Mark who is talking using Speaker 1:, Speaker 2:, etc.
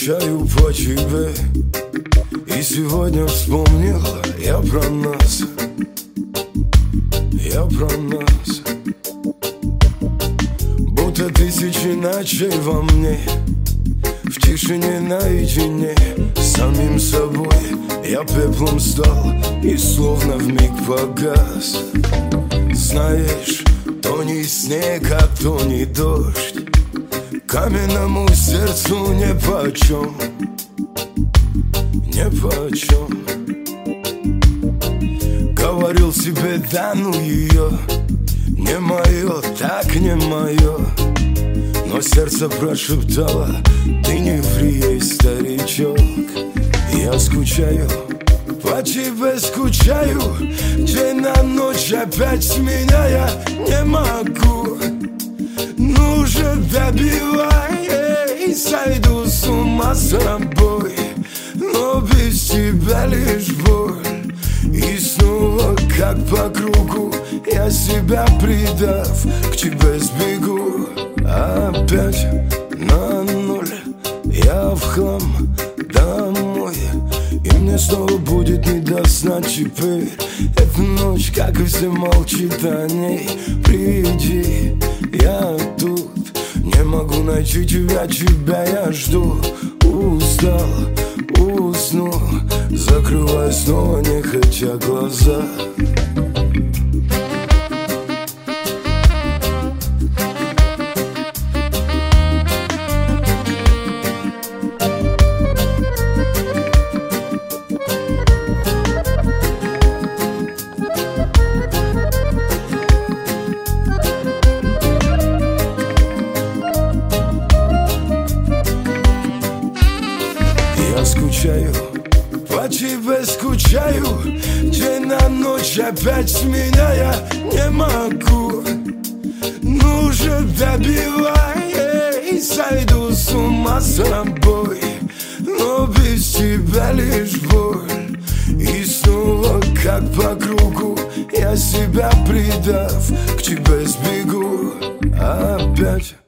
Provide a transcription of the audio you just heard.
Speaker 1: скучаю по тебе. И сегодня вспомнил я про нас. Я про нас. Будто тысячи ночей во мне, в тишине наедине с самим собой. Я пеплом стал и словно вмиг погас. Знаешь, то не снег, а то не дождь. Каменному сердцу нипочем, нипочем. Говорил себе, да ну ее, не мое, так не мое. Но сердце прошептало, ты не ври ей, старичок. Я скучаю, по тебе скучаю, день на ночь опять сменяя. Не могу, ну же добивай, сойду с ума с тобой. Но без тебя лишь боль. И снова как по кругу я себя предав, к тебе сбегу. Опять на ноль, я в хлам домой. И мне снова будет не до сна теперь. Эта ночь, как и все, молчит о ней. Приди, я тут. Не могу найти тебя, тебя я жду. Устал, усну, закрываю снова нехотя глаза. Я скучаю, по тебе скучаю, день на ночь опять сменяя. Не могу, ну же добивай, сойду с ума с тобой. Но без тебя лишь боль. И снова как по кругу я себя предав, к тебе сбегу опять.